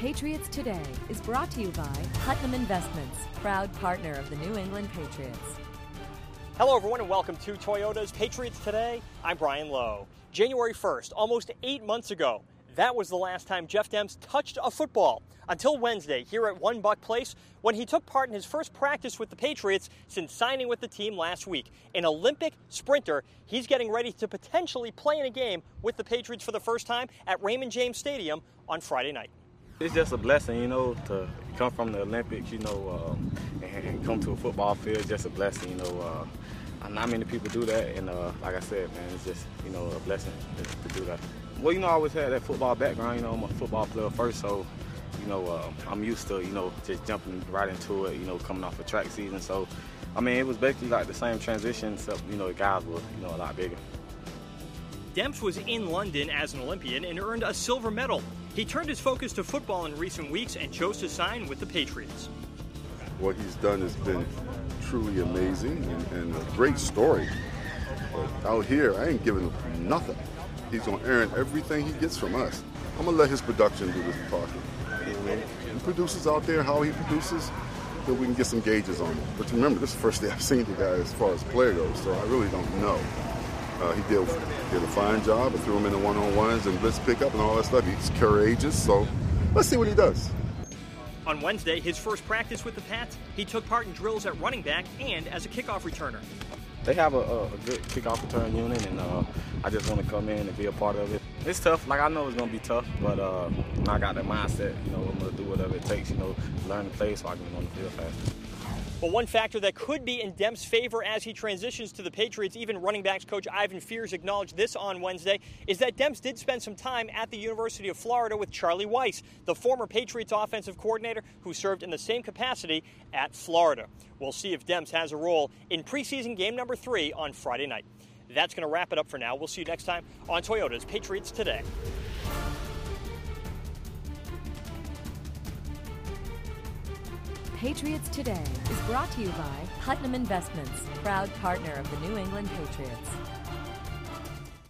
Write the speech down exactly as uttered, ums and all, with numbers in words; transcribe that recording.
Patriots Today is brought to you by Putnam Investments, proud partner of the New England Patriots. Hello, everyone, and welcome to Toyota's Patriots Today. I'm Brian Lowe. January first, almost eight months ago, that was the last time Jeff Demps touched a football. Until Wednesday, here at One Buck Place, when he took part in his first practice with the Patriots since signing with the team last week. An Olympic sprinter, he's getting ready to potentially play in a game with the Patriots for the first time at Raymond James Stadium on Friday night. It's just a blessing, you know, to come from the Olympics, you know, um, and, and come to a football field. It's just a blessing, you know. Uh, not many people do that, and uh, like I said, man, it's just, you know, a blessing to, to do that. Well, you know, I always had that football background. You know, I'm a football player first, so, you know, uh, I'm used to, you know, just jumping right into it, you know, coming off a track season. So, I mean, it was basically like the same transition, except, you know, the guys were, you know, a lot bigger. Demps was in London as an Olympian and earned a silver medal. He turned his focus to football in recent weeks and chose to sign with the Patriots. What he's done has been truly amazing and, and a great story. But out here, I ain't giving him nothing. He's going to earn everything he gets from us. I'm going to let his production do this talking. He produces out there how he produces, then we can get some gauges on him. But remember, this is the first day I've seen the guy as far as player goes, so I really don't know. Uh, he did, did a fine job. I threw him in the one-on-ones and blitz pickup and all that stuff. He's courageous, so let's see what he does. On Wednesday, his first practice with the Pats, he took part in drills at running back and as a kickoff returner. They have a, a, a good kickoff return unit, and uh, I just want to come in and be a part of it. It's tough. Like, I know it's going to be tough, but uh, I got that mindset, you know, I'm going to do whatever it takes, you know, learn to play so I can get on the field faster. But one factor that could be in Demps' favor as he transitions to the Patriots, even running backs coach Ivan Fears acknowledged this on Wednesday, is that Demps did spend some time at the University of Florida with Charlie Weis, the former Patriots offensive coordinator who served in the same capacity at Florida. We'll see if Demps has a role in preseason game number three on Friday night. That's going to wrap it up for now. We'll see you next time on Toyota's Patriots Today. Patriots Today is brought to you by Putnam Investments, proud partner of the New England Patriots.